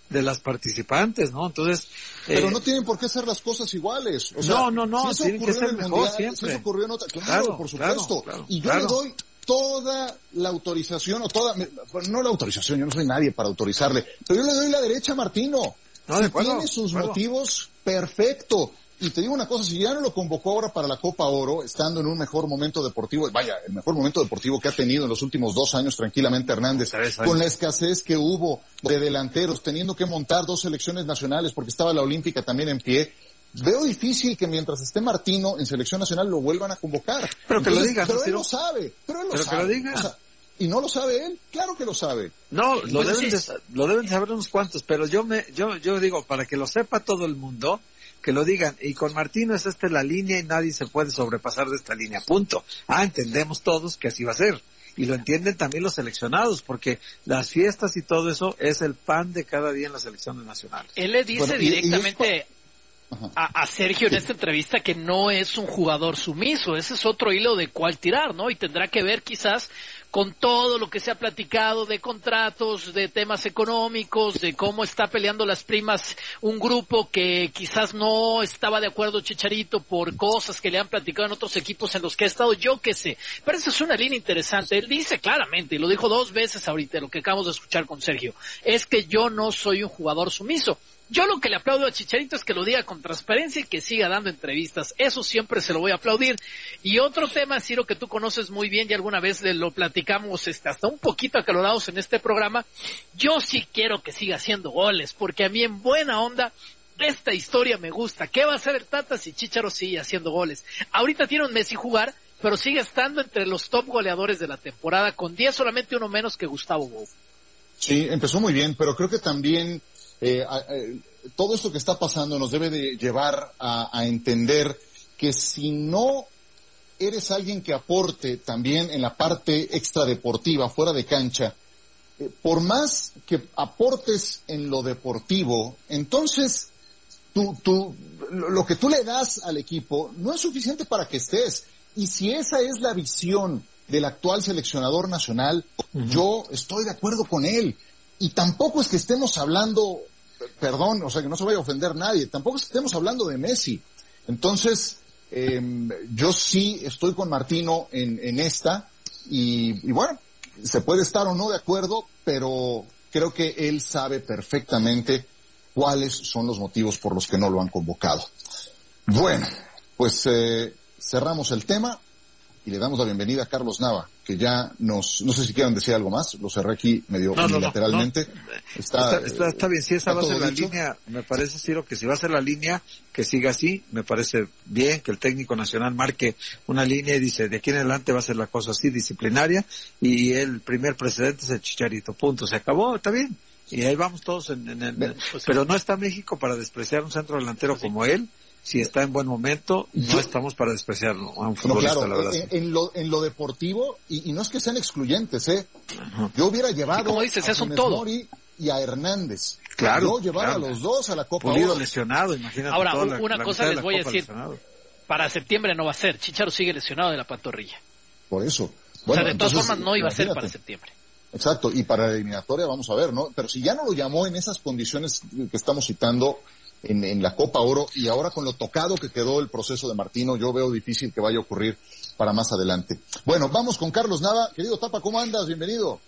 de las participantes, ¿no? Entonces... Pero eh, no tienen por qué hacer las cosas iguales. O sea, no, no, no, si tienen que ser en el mejor mundial, siempre. Si eso ocurrió en otra... Claro, claro por supuesto. Claro, claro, y yo claro. le doy toda la autorización, o toda... No la autorización, yo no soy nadie para autorizarle, pero yo le doy la derecha a Martino. No, si de acuerdo, tiene sus de acuerdo. motivos, perfecto. Y te digo una cosa, si ya no lo convocó ahora para la Copa Oro, estando en un mejor momento deportivo, vaya, el mejor momento deportivo que ha tenido en los últimos dos años tranquilamente Hernández, con la escasez que hubo de delanteros, teniendo que montar dos selecciones nacionales porque estaba la Olímpica también en pie, veo difícil que mientras esté Martino en selección nacional lo vuelvan a convocar. Pero que Entonces, lo diga, pero ¿no? él lo sabe, pero él lo pero sabe. que lo diga. O sea, ¿y no lo sabe él? Claro que lo sabe. No, lo Pues deben, sí. de, lo deben de saber unos cuantos, pero yo me, yo, yo digo, para que lo sepa todo el mundo, que lo digan, y con Martino es esta la línea y nadie se puede sobrepasar de esta línea, punto. Ah, entendemos todos que así va a ser, y lo entienden también los seleccionados, porque las fiestas y todo eso es el pan de cada día en las selecciones nacionales. Él le dice Bueno, y- y directamente Ajá. a, a Sergio en esta entrevista que no es un jugador sumiso, ese es otro hilo de cuál tirar, ¿no? Y tendrá que ver quizás con todo lo que se ha platicado de contratos, de temas económicos, de cómo está peleando las primas un grupo que quizás no estaba de acuerdo Chicharito por cosas que le han platicado en otros equipos en los que ha estado, yo qué sé. Pero esa es una línea interesante. Él dice claramente, y lo dijo dos veces ahorita, lo que acabamos de escuchar con Sergio, es que yo no soy un jugador sumiso. Yo lo que le aplaudo a Chicharito es que lo diga con transparencia y que siga dando entrevistas. Eso siempre se lo voy a aplaudir. Y otro tema, Ciro, que tú conoces muy bien y alguna vez lo platicamos este, hasta un poquito acalorados en este programa. Yo sí quiero que siga haciendo goles, porque a mí en buena onda esta historia me gusta. ¿Qué va a hacer el Tata si Chicharo sigue haciendo goles? Ahorita tiene un Messi jugar, pero sigue estando entre los top goleadores de la temporada, con diez solamente uno menos que Gustavo Bou. Sí, empezó muy bien, pero creo que también eh, eh, todo esto que está pasando nos debe de llevar a, a entender que si no eres alguien que aporte también en la parte extradeportiva, fuera de cancha, eh, por más que aportes en lo deportivo, entonces tú, tú, lo, lo que tú le das al equipo no es suficiente para que estés. Y si esa es la visión del actual seleccionador nacional, uh-huh. yo estoy de acuerdo con él. Y tampoco es que estemos hablando, perdón, o sea, que no se vaya a ofender nadie, tampoco es que estemos hablando de Messi. Entonces, eh, yo sí estoy con Martino en, en esta, y, y bueno, se puede estar o no de acuerdo, pero creo que él sabe perfectamente cuáles son los motivos por los que no lo han convocado. Bueno, pues eh, cerramos el tema y le damos la bienvenida a Carlos Nava, que ya nos, no sé si quieran decir algo más, lo cerré aquí medio no, unilateralmente. No, no. Está, está, está, está bien, si esa va a ser la dicho. línea, me parece, Ciro, que si va a ser la línea, que siga así, me parece bien que el técnico nacional marque una línea y dice, de aquí en adelante va a ser la cosa así, disciplinaria, y el primer precedente es el Chicharito, punto, se acabó, está bien. Y ahí vamos todos en, en, en, en pues, pero no está México para despreciar un centro delantero pues, como él. Si está en buen momento, no yo, estamos para despreciarlo a un futbolista, no, claro, la verdad. En, en, lo, en lo deportivo, y, y no es que sean excluyentes, ¿eh? Uh-huh. Yo hubiera llevado como dices, a es un todo. Mori y a Hernández. Claro. Yo llevaba claro. a los dos a la Copa Pulido Oro. lesionado, imagínate. Ahora, toda una la, cosa la les voy a decir. Lesionado. Para septiembre no va a ser. Chicharo sigue lesionado de la pantorrilla. Por eso. Bueno, o sea, de entonces, todas formas no iba a ser para septiembre. Exacto, y para la eliminatoria vamos a ver, ¿no? Pero si ya no lo llamó en esas condiciones que estamos citando en, en la Copa Oro, y ahora con lo tocado que quedó el proceso de Martino, yo veo difícil que vaya a ocurrir para más adelante. Bueno, vamos con Carlos Nava. Querido Tapa, ¿cómo andas? Bienvenido.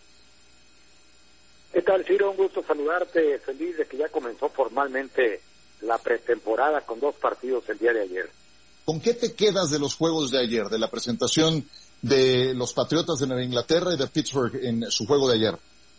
¿Qué tal, Ciro? Un gusto saludarte. Feliz de que ya comenzó formalmente la pretemporada con dos partidos el día de ayer. ¿Con qué te quedas de los juegos de ayer, de la presentación de los Patriotas de Nueva Inglaterra y de Pittsburgh en su juego de ayer?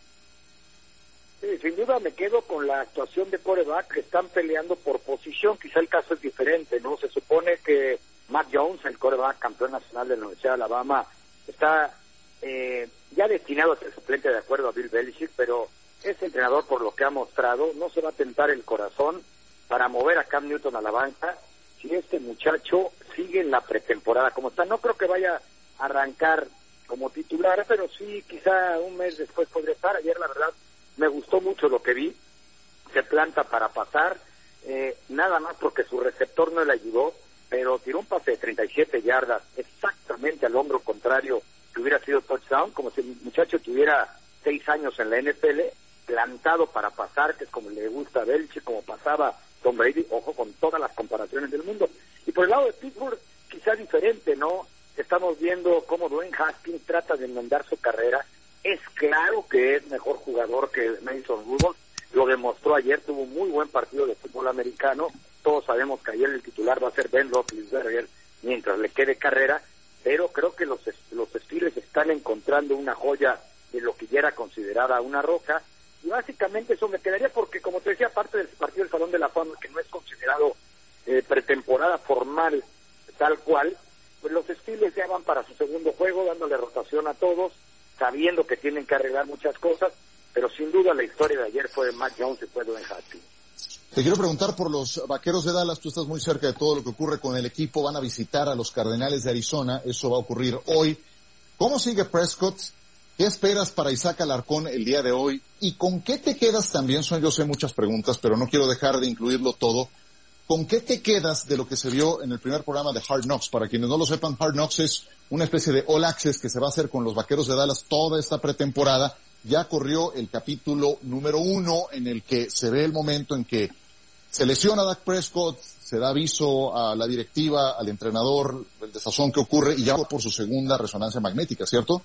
Sí, sin duda me quedo con la actuación de quarterback, que están peleando por posición. Quizá el caso es diferente, ¿no? Se supone que Mac Jones, el quarterback campeón nacional de la Universidad de Alabama, está eh, ya destinado a ser suplente de acuerdo a Bill Belichick, pero ese entrenador, por lo que ha mostrado, no se va a tentar el corazón para mover a Cam Newton a la banca si este muchacho sigue en la pretemporada como está. No creo que vaya a arrancar como titular, pero sí quizá un mes después podría estar. Ayer la verdad me gustó mucho lo que vi, se planta para pasar, eh, nada más porque su receptor no le ayudó, pero tiró un pase de treinta y siete yardas exactamente al hombro contrario, que hubiera sido touchdown, como si el muchacho tuviera seis años en la N F L, plantado para pasar, que es como le gusta a Belichick, como pasaba Tom Brady, ojo con todas las comparaciones del mundo. Y por el lado de Pittsburgh, quizá diferente, ¿no? Estamos viendo cómo Dwayne Haskins trata de enmendar su carrera. Es claro que es mejor jugador que Mason Rudolph, lo demostró ayer, tuvo un muy buen partido de fútbol americano. Todos sabemos que ayer el titular va a ser Ben Roethlisberger mientras le quede carrera, pero creo que los, los Steelers están encontrando una joya de lo que ya era considerada una roca, y básicamente eso me quedaría porque, como te decía, aparte del partido del Salón de la Fama, que no es considerado eh, pretemporada formal tal cual, pues los Steelers ya van para su segundo juego, dándole rotación a todos, sabiendo que tienen que arreglar muchas cosas, pero sin duda la historia de ayer fue de Mac Jones y fue de Dwayne Haskins. Te quiero preguntar por los Vaqueros de Dallas, tú estás muy cerca de todo lo que ocurre con el equipo, van a visitar a los Cardenales de Arizona, eso va a ocurrir hoy. ¿Cómo sigue Prescott? ¿Qué esperas para Isaac Alarcón el día de hoy? ¿Y con qué te quedas también? Son, yo sé, muchas preguntas, pero no quiero dejar de incluirlo todo. ¿Con qué te quedas de lo que se vio en el primer programa de Hard Knocks? Para quienes no lo sepan, Hard Knocks es una especie de All Access que se va a hacer con los Vaqueros de Dallas toda esta pretemporada. Ya corrió el capítulo número uno en el que se ve el momento en que se lesiona a Dak Prescott, se da aviso a la directiva, al entrenador, el desazón que ocurre, y ya va por su segunda resonancia magnética, ¿cierto?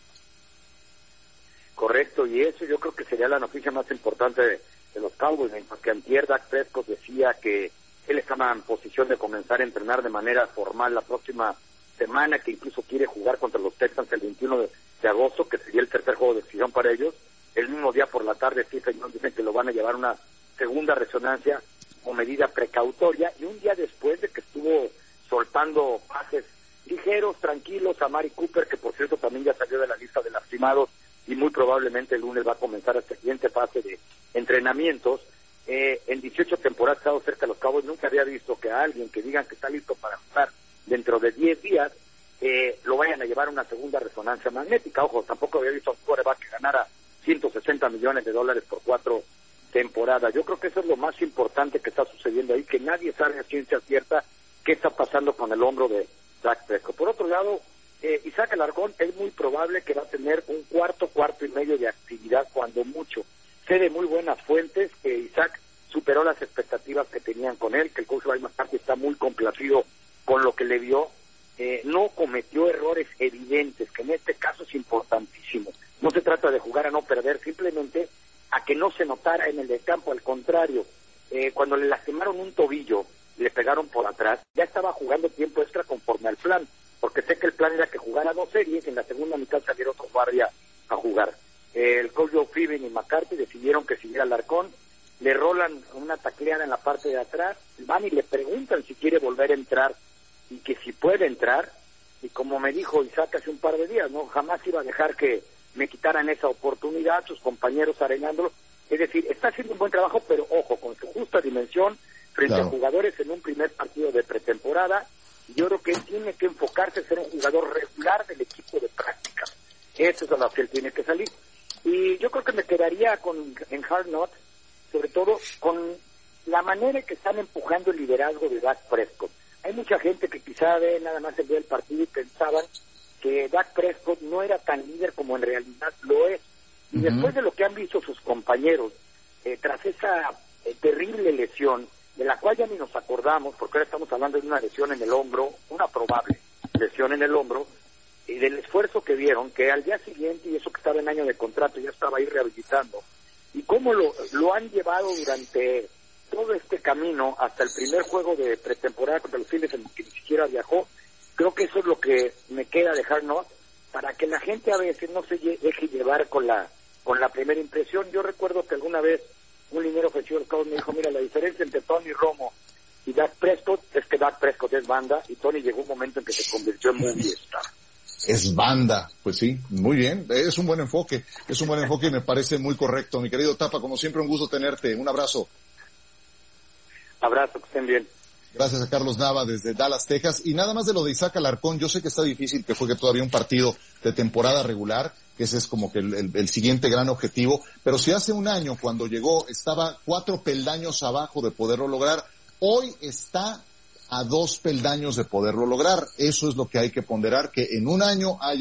Correcto, y eso yo creo que sería la noticia más importante de, de los Cowboys, porque antier Dak Prescott decía que él estaba en posición de comenzar a entrenar de manera formal la próxima semana, que incluso quiere jugar contra los Texans el veintiuno de, de agosto, que sería el tercer juego de decisión para ellos. El mismo día por la tarde, Stephen Jones dicen que lo van a llevar a una segunda resonancia o medida precautoria, y un día después de que estuvo soltando pases ligeros, tranquilos a Mari Cooper, que por cierto también ya salió de la lista de lastimados, y muy probablemente el lunes va a comenzar la siguiente fase de entrenamientos. Eh, en dieciocho temporadas estado cerca de los Cowboys, nunca había visto que a alguien que digan que está listo para jugar dentro de diez días, eh, lo vayan a llevar a una segunda resonancia magnética. Ojo, tampoco había visto a un quarterback que ganara ciento sesenta millones de dólares por cuatro temporadas. Yo creo que eso es lo más importante que está sucediendo ahí, que nadie sabe a ciencia cierta qué está pasando con el hombro de Dak Prescott. Por otro lado, eh, Isaac Alarcón es muy probable que va a tener un cuarto, cuarto y medio de actividad, cuando mucho. Sé de muy buenas fuentes que Isaac superó las expectativas que tenían con él, que el coach Mike McCarthy está muy complacido con lo que le vio. Eh, no cometió errores evidentes, que en este caso es importantísimo. No se trata de jugar a no perder, simplemente a que no se notara en el campo. Al contrario, eh, cuando le lastimaron un tobillo, le pegaron por atrás, ya estaba jugando tiempo extra conforme al plan, porque sé que el plan era que jugara dos series, en la segunda mitad saliera otro guardia a jugar. Eh, el coach Joe Philbin y McCarthy decidieron que siguiera Alarcón, le rolan una tacleada en la parte de atrás, van y le preguntan si quiere volver a entrar, y que si puede entrar, y como me dijo Isaac hace un par de días, no jamás iba a dejar que me quitaran esa oportunidad, sus compañeros arenándolo. Es decir, está haciendo un buen trabajo, pero ojo, con su justa dimensión frente claro. a jugadores en un primer partido de pretemporada. Yo creo que él tiene que enfocarse en ser un jugador regular del equipo de práctica. Eso es a lo que él tiene que salir. Y yo creo que me quedaría con en Hard Knocks, sobre todo con la manera en que están empujando el liderazgo de Dak Prescott. Hay mucha gente que quizá ve nada más el día del partido y pensaban que Dak Prescott no era tan líder como en realidad lo es. Y uh-huh. después de lo que han visto sus compañeros, eh, tras esa eh, terrible lesión, de la cual ya ni nos acordamos, porque ahora estamos hablando de una lesión en el hombro, una probable lesión en el hombro, y del esfuerzo que vieron, que al día siguiente, y eso que estaba en año de contrato, ya estaba ahí rehabilitando, y cómo lo, lo han llevado durante todo este camino hasta el primer juego de pretemporada contra los Phillies, en el que ni siquiera viajó. Creo que eso es lo que me queda de Hard Knocks, para que la gente a veces no se deje llevar con la con la primera impresión. Yo recuerdo que alguna vez un liniero ofensivo del Cowboys me dijo, mira, la diferencia entre Tony Romo y Dak Prescott es que Dak Prescott es banda, y Tony llegó un momento en que se convirtió en movie star. Es banda, pues sí, muy bien, es un buen enfoque, es un buen enfoque y me parece muy correcto. Mi querido Tapa, como siempre, un gusto tenerte, un abrazo. Abrazo, que estén bien. Gracias a Carlos Nava desde Dallas, Texas. Y nada más de lo de Isaac Alarcón, yo sé que está difícil que juegue todavía un partido de temporada regular, que ese es como que el, el, el siguiente gran objetivo, pero si hace un año cuando llegó estaba cuatro peldaños abajo de poderlo lograr, hoy está a dos peldaños de poderlo lograr. Eso es lo que hay que ponderar, que en un año haya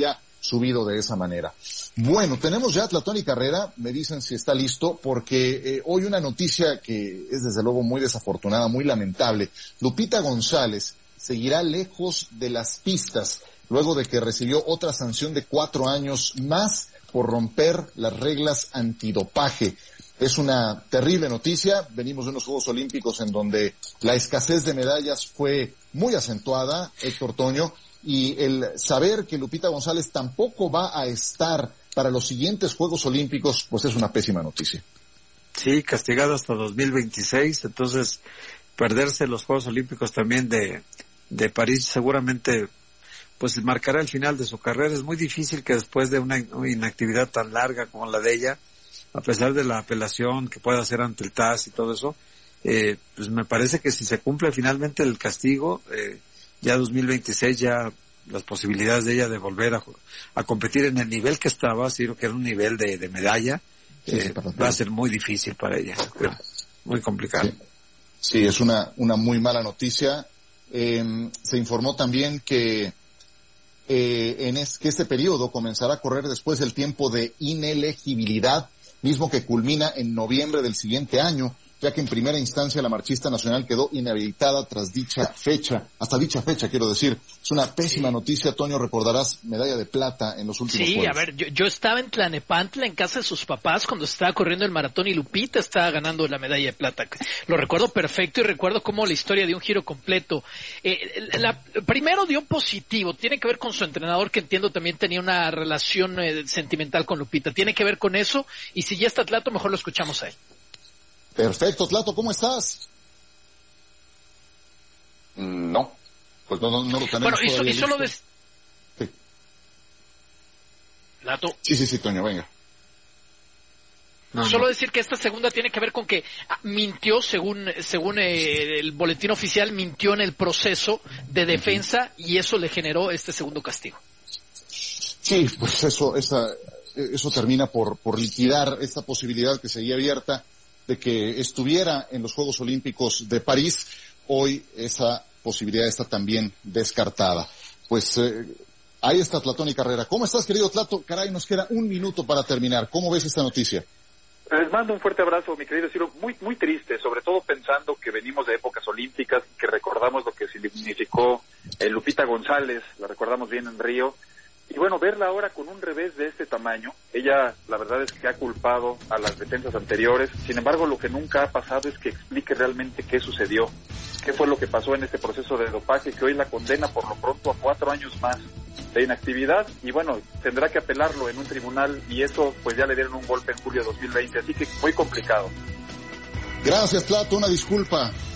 subido de esa manera. Bueno, tenemos ya a Tlatón y Carrera, me dicen si está listo, porque eh, hoy una noticia que es desde luego muy desafortunada, muy lamentable. Lupita González seguirá lejos de las pistas, luego de que recibió otra sanción de cuatro años más por romper las reglas antidopaje. Es una terrible noticia, venimos de unos Juegos Olímpicos en donde la escasez de medallas fue muy acentuada, Héctor Toño, y el saber que Lupita González tampoco va a estar para los siguientes Juegos Olímpicos, pues es una pésima noticia. Sí, castigado hasta dos mil veintiséis, entonces perderse los Juegos Olímpicos también de, de París seguramente pues marcará el final de su carrera. Es muy difícil que después de una inactividad tan larga como la de ella, a pesar de la apelación que pueda hacer ante el T A S y todo eso, eh, pues me parece que si se cumple finalmente el castigo, eh, ya dos mil veintiséis ya las posibilidades de ella de volver a, a competir en el nivel que estaba, sí, que era un nivel de, de medalla, sí, eh, va a ser muy difícil para ella, creo, muy complicado. Sí, sí, es una, una muy mala noticia. Eh, se informó también que eh, en es, que este periodo comenzará a correr después del tiempo de inelegibilidad, mismo que culmina en noviembre del siguiente año, ya que en primera instancia la marchista nacional quedó inhabilitada tras dicha fecha, hasta dicha fecha quiero decir. Es una pésima noticia, Toño, recordarás, medalla de plata en los últimos sí, Juegos. Sí, a ver, yo, yo estaba en Tlanepantla, en casa de sus papás, cuando estaba corriendo el maratón y Lupita estaba ganando la medalla de plata. Lo recuerdo perfecto y recuerdo cómo la historia dio un giro completo. Eh, la, primero dio positivo, tiene que ver con su entrenador, que entiendo también tenía una relación eh, sentimental con Lupita. Tiene que ver con eso, y si ya está Tlato, mejor lo escuchamos a él. Perfecto, Tlato, ¿cómo estás? No, pues no, no, no lo tenemos. Bueno, y, so, y solo de... Sí. Tlato. Sí, sí, sí, Toño, venga. No, Solo no. decir que esta segunda tiene que ver con que mintió, según según eh, el boletín oficial, mintió en el proceso de defensa y eso le generó este segundo castigo. Sí, pues eso, esa, eso termina por, por liquidar esta posibilidad que seguía abierta de que estuviera en los Juegos Olímpicos de París. Hoy esa posibilidad está también descartada. Pues eh, ahí está Tlatón y Carrera. ¿Cómo estás, querido Tlato? Caray, nos queda un minuto para terminar. ¿Cómo ves esta noticia? Les mando un fuerte abrazo, mi querido Ciro. Muy, muy triste, sobre todo pensando que venimos de épocas olímpicas, que recordamos lo que significó eh, Lupita González, la recordamos bien en Río. Y bueno, verla ahora con un revés de este tamaño, ella la verdad es que ha culpado a las defensas anteriores. Sin embargo, lo que nunca ha pasado es que explique realmente qué sucedió, qué fue lo que pasó en este proceso de dopaje, que hoy la condena por lo pronto a cuatro años más de inactividad. Y bueno, tendrá que apelarlo en un tribunal y eso pues ya le dieron un golpe en julio de dos mil veinte, así que muy complicado. Gracias, Tlato, una disculpa.